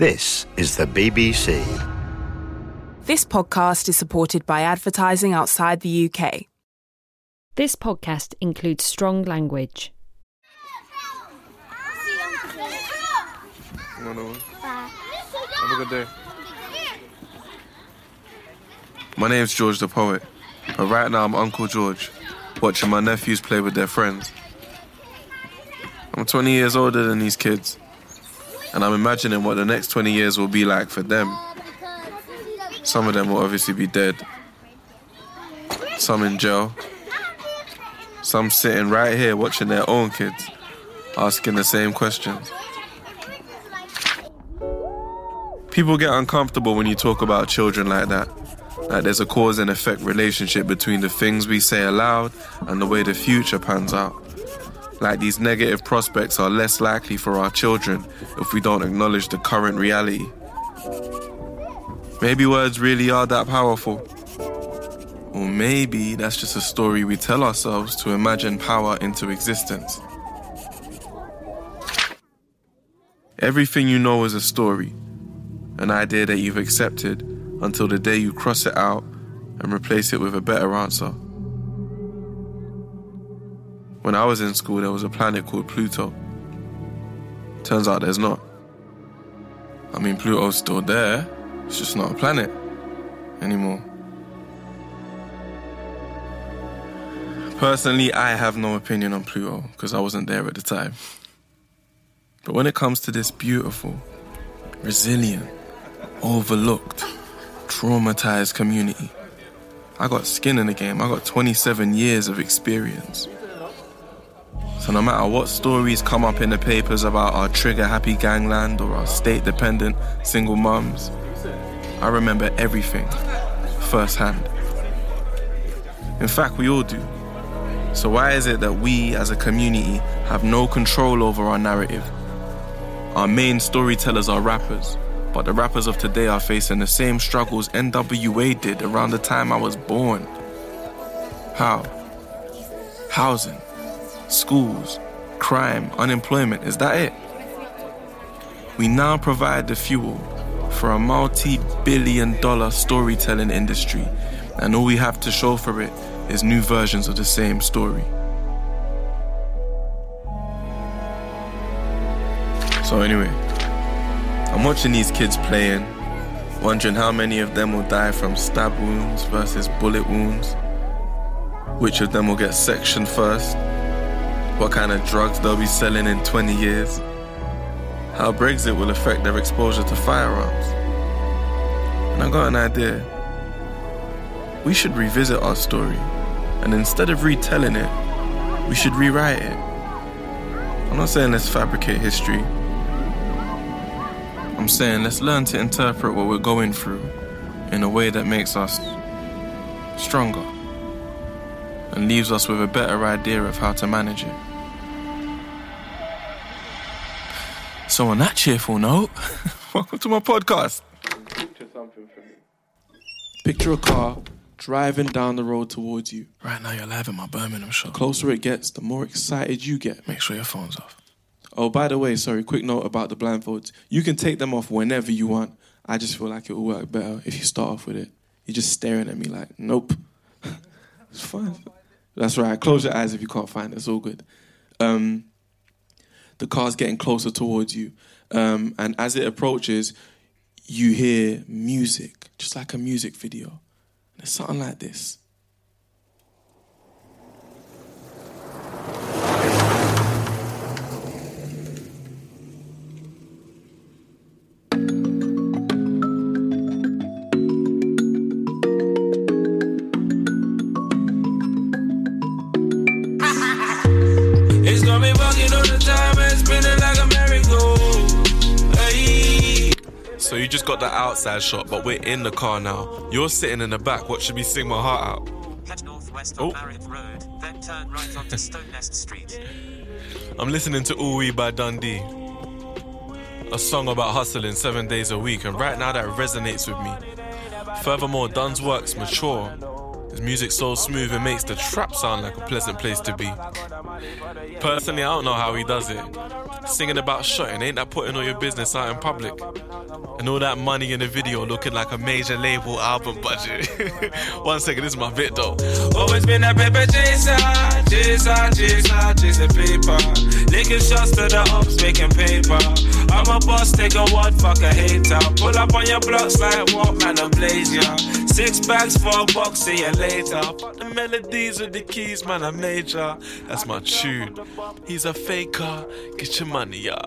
This is the BBC. This podcast is supported by advertising outside the UK. This podcast includes strong language. Have a good day. My name's George the Poet, but right now I'm Uncle George, watching my nephews play with their friends. I'm 20 years older than these kids, and I'm imagining what the next 20 years will be like for them. Some of them will obviously be dead. Some in jail. Some sitting right here watching their own kids, asking the same questions. People get uncomfortable when you talk about children like that. Like there's a cause and effect relationship between the things we say aloud and the way the future pans out. Like these negative prospects are less likely for our children if we don't acknowledge the current reality. Maybe words really are that powerful. Or maybe that's just a story we tell ourselves to imagine power into existence. Everything you know is a story, an idea that you've accepted until the day you cross it out and replace it with a better answer. When I was in school, there was a planet called Pluto. Turns out there's not. I mean, Pluto's still there, it's just not a planet anymore. Personally, I have no opinion on Pluto because I wasn't there at the time. But when it comes to this beautiful, resilient, overlooked, traumatized community, I got skin in the game. I got 27 years of experience. So no matter what stories come up in the papers about our trigger-happy gangland or our state-dependent single mums, I remember everything firsthand. In fact, we all do. So why is it that we, as a community, have no control over our narrative? Our main storytellers are rappers, but the rappers of today are facing the same struggles NWA did around the time I was born. How? Housing, schools, crime, unemployment, is that it? We now provide the fuel for a multi-billion-dollar storytelling industry, and all we have to show for it is new versions of the same story. So anyway, I'm watching these kids playing, wondering how many of them will die from stab wounds versus bullet wounds, which of them will get sectioned first, what kind of drugs they'll be selling in 20 years, how Brexit will affect their exposure to firearms. And I got an idea. We should revisit our story, and instead of retelling it, we should rewrite it. I'm not saying let's fabricate history. I'm saying let's learn to interpret what we're going through in a way that makes us stronger and leaves us with a better idea of how to manage it. So on that cheerful note, welcome to my podcast. Picture something for me. Picture a car driving down the road towards you. Right now you're live in my Birmingham show. The closer it gets, the more excited you get. Make sure your phone's off. Oh, by the way, sorry, quick note about the blindfolds. You can take them off whenever you want. I just feel like it will work better if you start off with it. You're just staring at me like, nope. It's fine. That's right. Close your eyes if you can't find it. It's all good. The car's getting closer towards you. And as it approaches, you hear music, just like a music video. And it's something like this. It's gonna be walking all the time and spinning like a merry-go. Hey. So you just got the outside shot, but we're in the car now. You're sitting in the back watching me sing my heart out. Head northwest on Marriott Road, then turn right onto Stonenest Street. I'm listening to Ooh Wee by Dundee. A song about hustling 7 days a week, and right now that resonates with me. Furthermore, Dun's work's mature. His music's so smooth it makes the trap sound like a pleasant place to be. Personally, I don't know how he does it. Singing about shotting, ain't that putting all your business out in public? And all that money in the video looking like a major label album budget. 1 second, this is my bit though. Always been a paper chaser, chasing paper. Licking shots to the ups, making paper. I'm a boss, take a word, fuck a hater. Pull up on your blocks like what, man, a blaze, yeah. 6 bags, $4, see you later. Fuck the melodies with the keys, man, a major. That's my tune. He's a faker, get your money, yeah.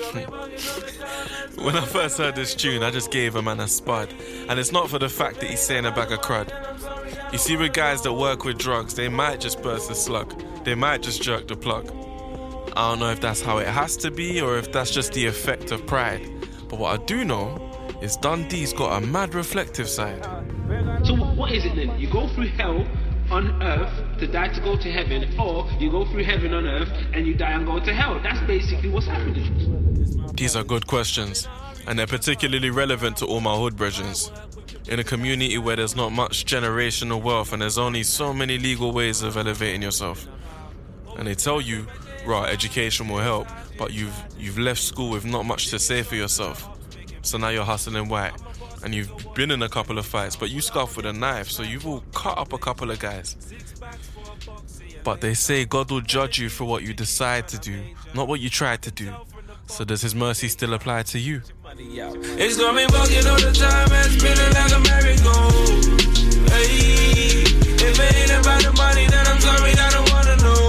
When I first heard this tune, I just gave a man a spud. And it's not for the fact that he's saying a bag of crud. You see, with guys that work with drugs, they might just burst a slug. They might just jerk the plug. I don't know if that's how it has to be or if that's just the effect of pride. But what I do know is Dundee's got a mad reflective side. So what is it then? You go through hell on earth to die to go to heaven, or you go through heaven on earth and you die and go to hell? That's basically what's happening. These are good questions, and they're particularly relevant to all my hood brethrens. In a community where there's not much generational wealth and there's only so many legal ways of elevating yourself. And they tell you, right, education will help, but you've left school with not much to say for yourself. So now you're hustling white, and you've been in a couple of fights, but you scuffed with a knife, so you've all cut up a couple of guys. But they say God will judge you for what you decide to do, not what you tried to do. So does his mercy still apply to you? It's got me bugging all the time and spinning like a merry-go-round. Hey, if it ain't about the money, then I'm sorry, I don't wanna know.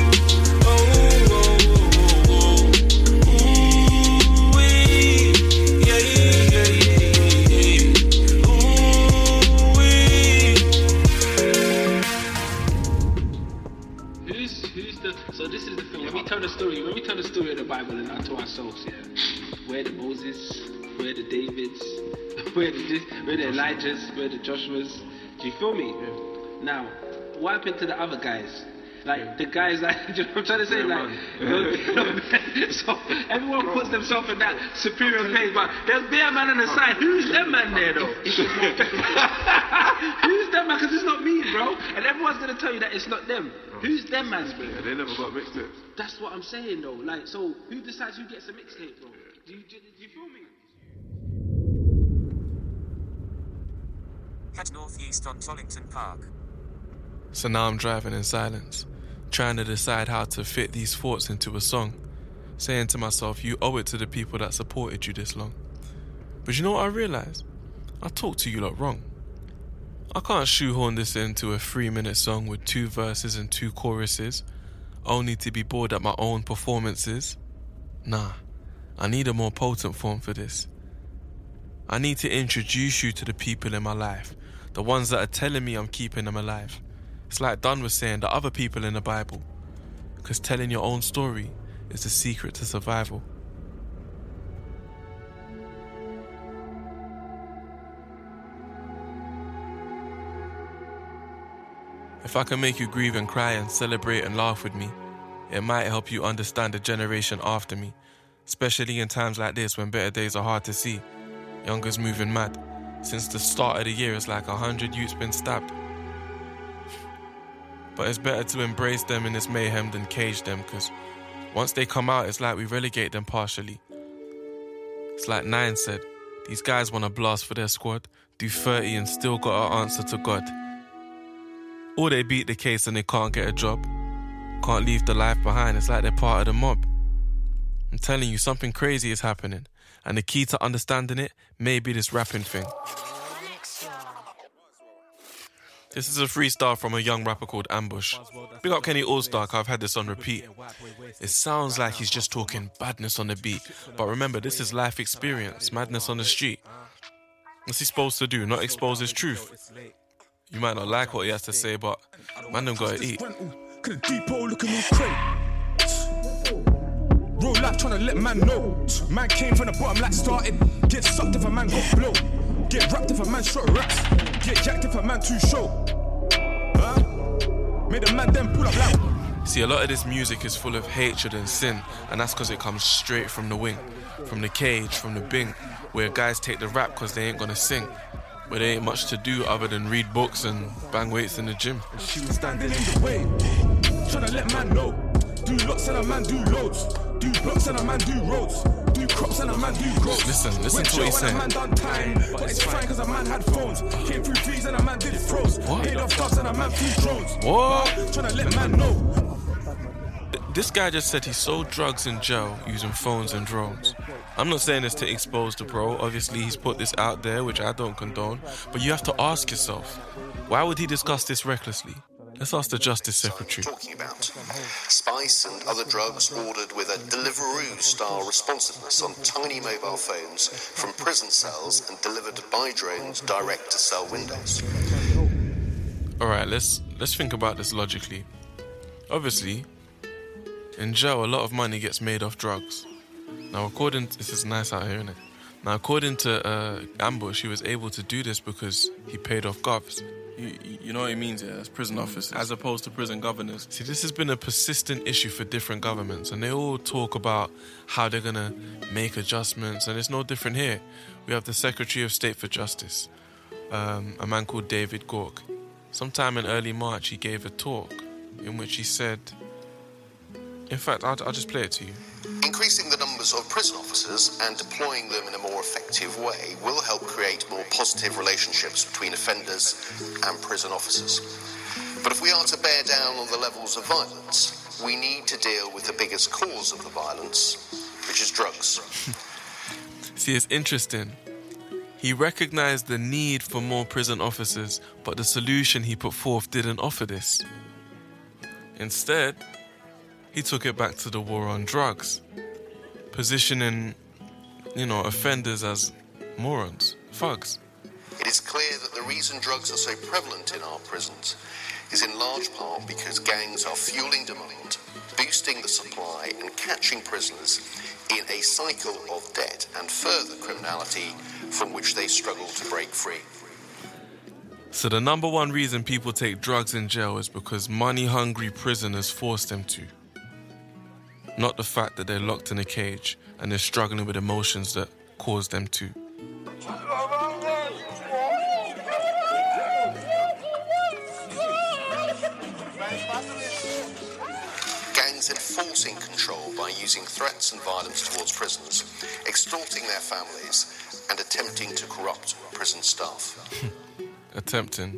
So this is the thing. Let me tell the story of the Bible and to ourselves, yeah. Where the Moses, where the Davids, where the Elijahs, where the Joshuas. Do you feel me? Yeah. Now, what happened to the other guys? Like the guys that, you know what I'm trying to say? So everyone puts themselves in that superior place, but there's bare man on the side. Who's that man there though? Who's that man? Because it's not me, bro. And everyone's gonna tell you that it's not them. Who's them man? Yeah, they never got mixtapes. That's what I'm saying though. Like, so who decides who gets a mixtape, bro? Do you feel me? Head northeast on Tollington Park. So now I'm driving in silence, trying to decide how to fit these thoughts into a song, saying to myself, you owe it to the people that supported you this long. But you know what I realised? I talked to you lot wrong. I can't shoehorn this into a 3-minute song with 2 verses and 2 choruses, only to be bored at my own performances. Nah, I need a more potent form for this. I need to introduce you to the people in my life, the ones that are telling me I'm keeping them alive. It's like Dunn was saying, the other people in the Bible. Because telling your own story is the secret to survival. If I can make you grieve and cry and celebrate and laugh with me, it might help you understand the generation after me, especially in times like this when better days are hard to see. Youngers moving mad. Since the start of the year, it's like 100 youths been stabbed. But it's better to embrace them in this mayhem than cage them, because once they come out, it's like we relegate them partially. It's like Nine said, these guys want to blast for their squad, do 30 and still got an answer to God. Or they beat the case and they can't get a job, can't leave the life behind, it's like they're part of the mob. I'm telling you, something crazy is happening, and the key to understanding it may be this rapping thing. This is a freestyle from a young rapper called Ambush. Big up Kenny Allstar, I've had this on repeat. It sounds like he's just talking badness on the beat, but remember, this is life experience, madness on the street. What's he supposed to do? Not expose his truth? You might not like what he has to say, but man them gotta eat. Real life tryna let man know. Man came from the bottom like started. Get sucked if a man got blow. Get wrapped if a man shot raps. Get jacked if a man too show. Made a man then pull up loud. See, a lot of this music is full of hatred and sin, and that's because it comes straight from the wing, from the cage, from the bing, where guys take the rap because they ain't gonna sing, where there ain't much to do other than read books and bang weights in the gym. She was standing in the way, tryna let man know. Do lots and a man do loads. Do do blocks and a man do roads. Do crops and a man do growth. Listen to what he's And saying. a man done time, but it's fine cause a man had phones. Came through trees and a man did throws. What? Paid off doves and a man flew drones. What? Tryna let man know. This guy just said he sold drugs in jail using phones and drones. I'm not saying this to expose the bro. Obviously, he's put this out there, which I don't condone. But you have to ask yourself, why would he discuss this recklessly? Let's ask the Justice Secretary. Talking about spice and other drugs ordered with a Deliveroo-style responsiveness on tiny mobile phones from prison cells and delivered by drones direct to cell windows. All right, let's think about this logically. Obviously, in jail, a lot of money gets made off drugs. Now, this is nice out here, isn't it? Now, according to Ambush, he was able to do this because he paid off govs. You know what it means, yeah? That's prison officers, as opposed to prison governors. See, this has been a persistent issue for different governments, and they all talk about how they're going to make adjustments, and it's no different here. We have the Secretary of State for Justice, a man called David Gork. Sometime in early March, he gave a talk in which he said... In fact, I'll just play it to you. Increasing the numbers of prison officers and deploying them in a more effective way will help create more positive relationships between offenders and prison officers. But if we are to bear down on the levels of violence, we need to deal with the biggest cause of the violence, which is drugs. See, it's interesting. He recognized the need for more prison officers, but the solution he put forth didn't offer this. Instead, he took it back to the war on drugs, positioning, offenders as morons, thugs. It is clear that the reason drugs are so prevalent in our prisons is in large part because gangs are fueling demand, boosting the supply and catching prisoners in a cycle of debt and further criminality from which they struggle to break free. So the number one reason people take drugs in jail is because money-hungry prisoners force them to. Not the fact that they're locked in a cage and they're struggling with emotions that cause them to. Gangs enforcing control by using threats and violence towards prisoners, extorting their families, and attempting to corrupt prison staff. Attempting.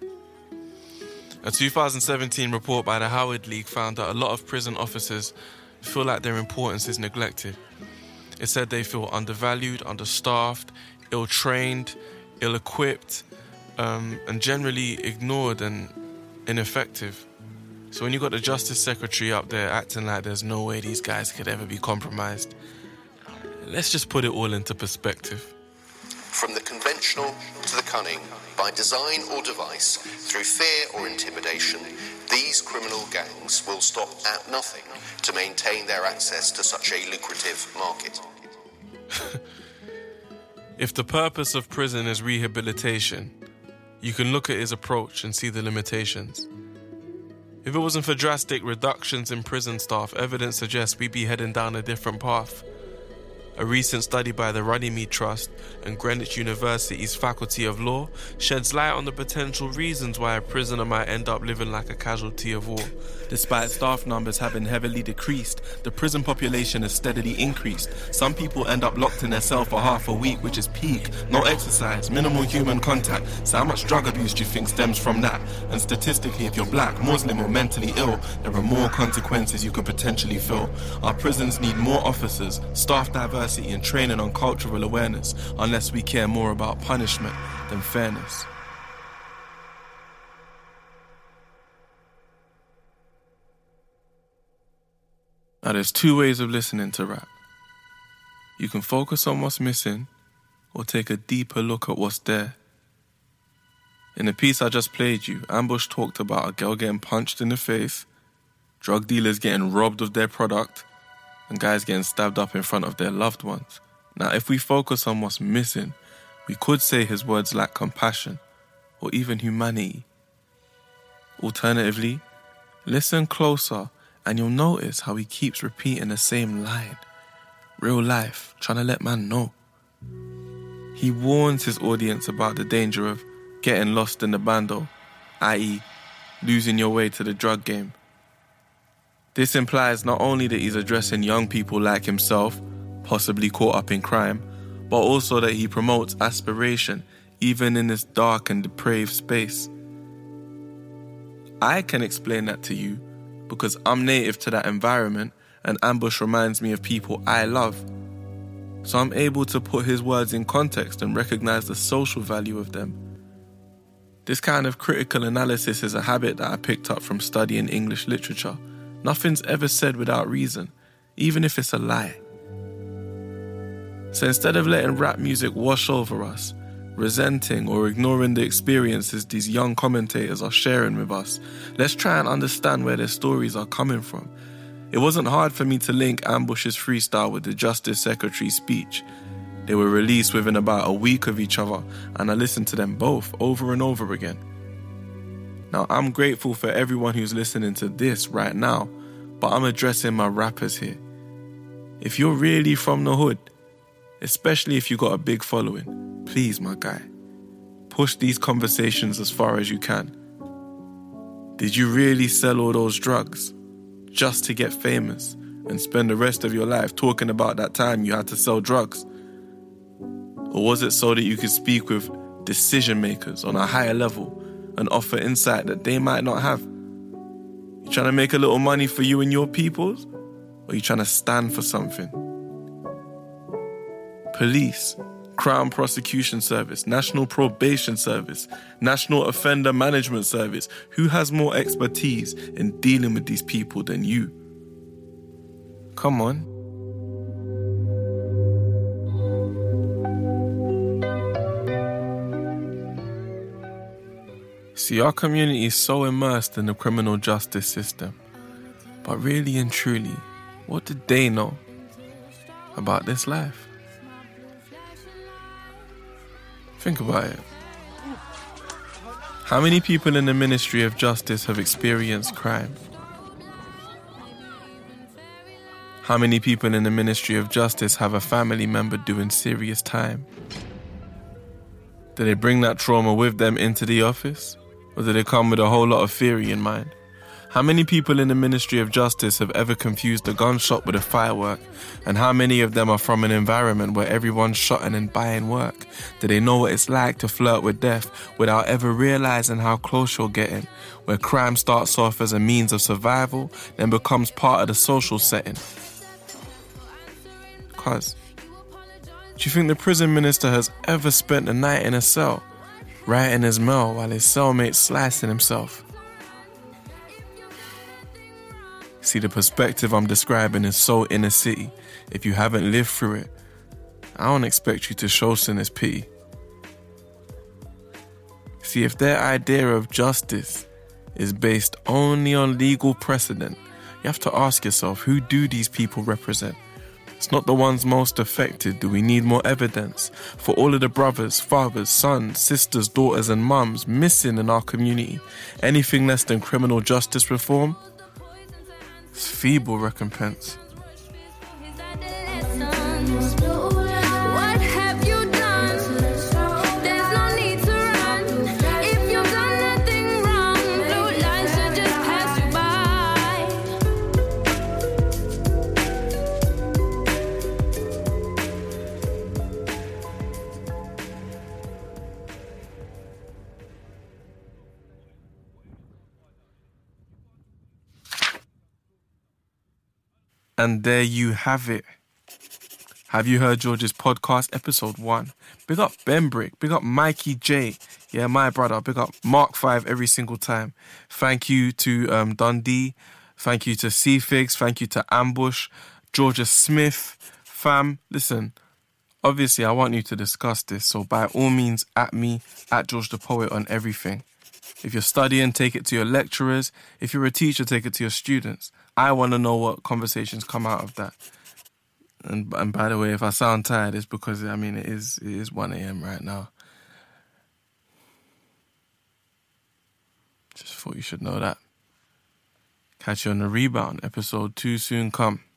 A 2017 report by the Howard League found that a lot of prison officers feel like their importance is neglected. It said they feel undervalued, understaffed, ill-trained, ill-equipped, and generally ignored and ineffective. So when you got the Justice Secretary up there acting like there's no way these guys could ever be compromised, let's just put it all into perspective. From the conventional to the cunning, by design or device, through fear or intimidation, these criminal gangs will stop at nothing to maintain their access to such a lucrative market. If the purpose of prison is rehabilitation, you can look at his approach and see the limitations. If it wasn't for drastic reductions in prison staff, evidence suggests we'd be heading down a different path. A recent study by the Runnymede Trust and Greenwich University's Faculty of Law sheds light on the potential reasons why a prisoner might end up living like a casualty of war. Despite staff numbers having heavily decreased, the prison population has steadily increased. Some people end up locked in their cell for half a week, which is peak. No exercise, minimal human contact. So how much drug abuse do you think stems from that? And statistically, if you're black, Muslim or mentally ill, there are more consequences you could potentially feel. Our prisons need more officers, staff diversity and training on cultural awareness, unless we care more about punishment than fairness. Now there's two ways of listening to rap. You can focus on what's missing or take a deeper look at what's there. In the piece I just played you, Ambush talked about a girl getting punched in the face, drug dealers getting robbed of their product, and guys getting stabbed up in front of their loved ones. Now, if we focus on what's missing, we could say his words lack compassion or even humanity. Alternatively, listen closer and you'll notice how he keeps repeating the same line. Real life, trying to let man know. He warns his audience about the danger of getting lost in the bando, i.e., losing your way to the drug game. This implies not only that he's addressing young people like himself, possibly caught up in crime, but also that he promotes aspiration, even in this dark and depraved space. I can explain that to you because I'm native to that environment and Ambush reminds me of people I love. So I'm able to put his words in context and recognize the social value of them. This kind of critical analysis is a habit that I picked up from studying English literature. Nothing's ever said without reason, even if it's a lie. So instead of letting rap music wash over us, resenting or ignoring the experiences these young commentators are sharing with us, let's try and understand where their stories are coming from. It wasn't hard for me to link Ambush's freestyle with the Justice Secretary's speech. They were released within about a week of each other, and I listened to them both over and over again. Now, I'm grateful for everyone who's listening to this right now, but I'm addressing my rappers here. If you're really from the hood, especially if you got a big following, please, my guy, push these conversations as far as you can. Did you really sell all those drugs just to get famous and spend the rest of your life talking about that time you had to sell drugs? Or was it so that you could speak with decision makers on a higher level and offer insight that they might not have? You trying to make a little money for you and your peoples? Or you trying to stand for something? Police, Crown Prosecution Service, National Probation Service, National Offender Management Service. Who has more expertise in dealing with these people than you? Come on. See, our community is so immersed in the criminal justice system. But really and truly, what did they know about this life? Think about it. How many people in the Ministry of Justice have experienced crime? How many people in the Ministry of Justice have a family member doing serious time? Do they bring that trauma with them into the office? Or do they come with a whole lot of theory in mind? How many people in the Ministry of Justice have ever confused a gunshot with a firework? And how many of them are from an environment where everyone's shotting and buying work? Do they know what it's like to flirt with death without ever realizing how close you're getting? Where crime starts off as a means of survival, then becomes part of the social setting. Cuz, do you think the prison minister has ever spent a night in a cell, writing his mail while his cellmate's slicing himself? See, the perspective I'm describing is so inner city. If you haven't lived through it, I don't expect you to show sinners pity. See, if their idea of justice is based only on legal precedent, you have to ask yourself, who do these people represent? It's not the ones most affected. Do we need more evidence for all of the brothers, fathers, sons, sisters, daughters and mums missing in our community? Anything less than criminal justice reform? It's feeble recompense. And there you have it. Have you heard George's podcast, episode 1? Big up Benbrick, big up Mikey J. Yeah, my brother. Big up Mark 5 every single time. Thank you to Dundee. Thank you to C-Figs. Thank you to Ambush. Georgia Smith. Fam, listen, obviously I want you to discuss this, so by all means, at me, at George the Poet on everything. If you're studying, take it to your lecturers. If you're a teacher, take it to your students. I want to know what conversations come out of that. And by the way, if I sound tired, it's because, I mean, it is 1 a.m. right now. Just thought you should know that. Catch you on the rebound. Episode 2 soon come.